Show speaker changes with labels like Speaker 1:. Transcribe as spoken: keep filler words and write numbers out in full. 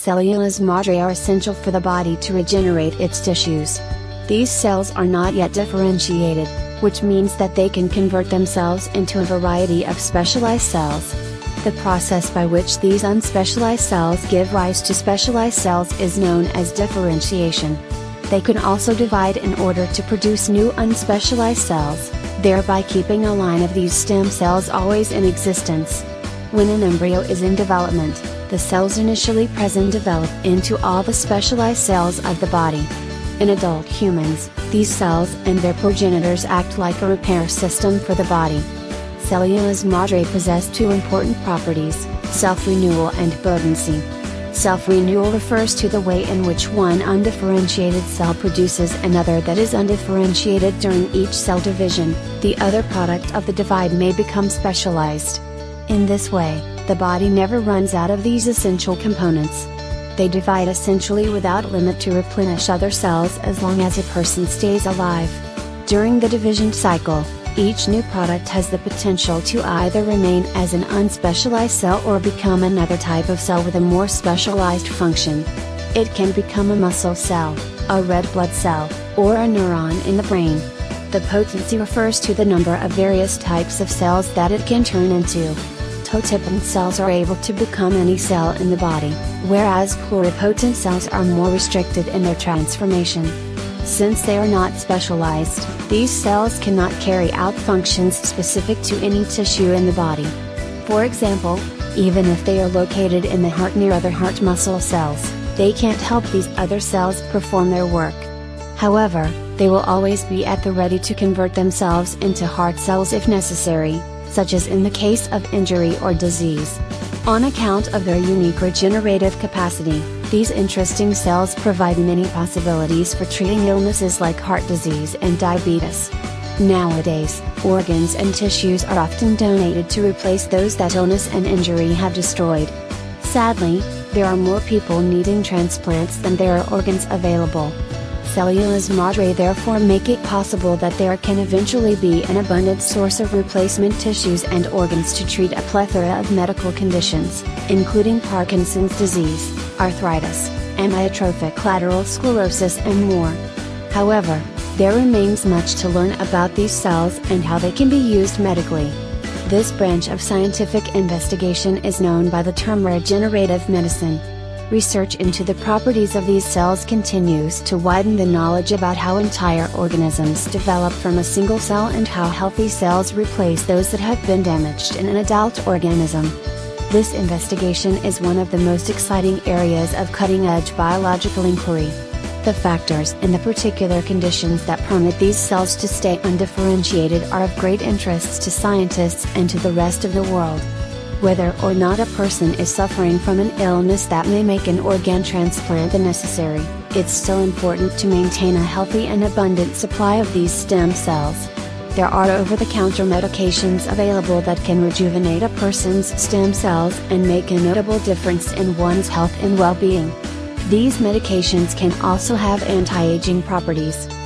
Speaker 1: Células madre are essential for the body to regenerate its tissues. These cells are not yet differentiated, which means that they can convert themselves into a variety of specialized cells. The process by which these unspecialized cells give rise to specialized cells is known as differentiation. They can also divide in order to produce new unspecialized cells, thereby keeping a line of these stem cells always in existence. When an embryo is in development, the cells initially present develop into all the specialized cells of the body. In adult humans, these cells and their progenitors act like a repair system for the body. Células madre possess two important properties: self-renewal and potency. Self-renewal refers to the way in which one undifferentiated cell produces another that is undifferentiated during each cell division. The other product of the divide may become specialized. In this way, the body never runs out of these essential components. They divide essentially without limit to replenish other cells as long as a person stays alive. During the division cycle, each new product has the potential to either remain as an unspecialized cell or become another type of cell with a more specialized function. It can become a muscle cell, a red blood cell, or a neuron in the brain. The potency refers to the number of various types of cells that it can turn into. Totipotent cells are able to become any cell in the body, whereas pluripotent cells are more restricted in their transformation. Since they are not specialized, these cells cannot carry out functions specific to any tissue in the body. For example, even if they are located in the heart near other heart muscle cells, they can't help these other cells perform their work. However, they will always be at the ready to convert themselves into heart cells if necessary, such as in the case of injury or disease. On account of their unique regenerative capacity, these interesting cells provide many possibilities for treating illnesses like heart disease and diabetes. Nowadays, organs and tissues are often donated to replace those that illness and injury have destroyed. Sadly, there are more people needing transplants than there are organs available. Células madre therefore make it possible that there can eventually be an abundant source of replacement tissues and organs to treat a plethora of medical conditions, including Parkinson's disease, arthritis, amyotrophic lateral sclerosis and more. However, there remains much to learn about these cells and how they can be used medically. This branch of scientific investigation is known by the term regenerative medicine. Research into the properties of these cells continues to widen the knowledge about how entire organisms develop from a single cell and how healthy cells replace those that have been damaged in an adult organism. This investigation is one of the most exciting areas of cutting-edge biological inquiry. The factors and the particular conditions that permit these cells to stay undifferentiated are of great interest to scientists and to the rest of the world. Whether or not a person is suffering from an illness that may make an organ transplant necessary, it's still important to maintain a healthy and abundant supply of these stem cells. There are over-the-counter medications available that can rejuvenate a person's stem cells and make a notable difference in one's health and well-being. These medications can also have anti-aging properties.